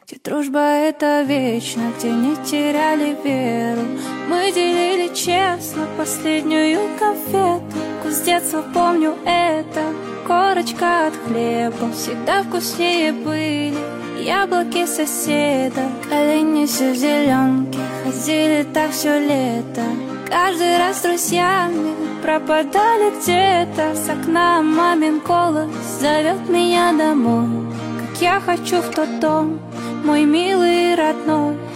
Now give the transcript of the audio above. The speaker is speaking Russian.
Где дружба это вечно, где не теряли веру. Мы делили честно последнюю конфету. Вкус детства помню это, корочка от хлеба. Всегда вкуснее были яблоки соседа. Колени все в зеленке, ходили так все лето. Каждый раз с друзьями пропадали где-то. С окна мамин голос зовет меня домой. Как я хочу в тот дом, мой милый родной.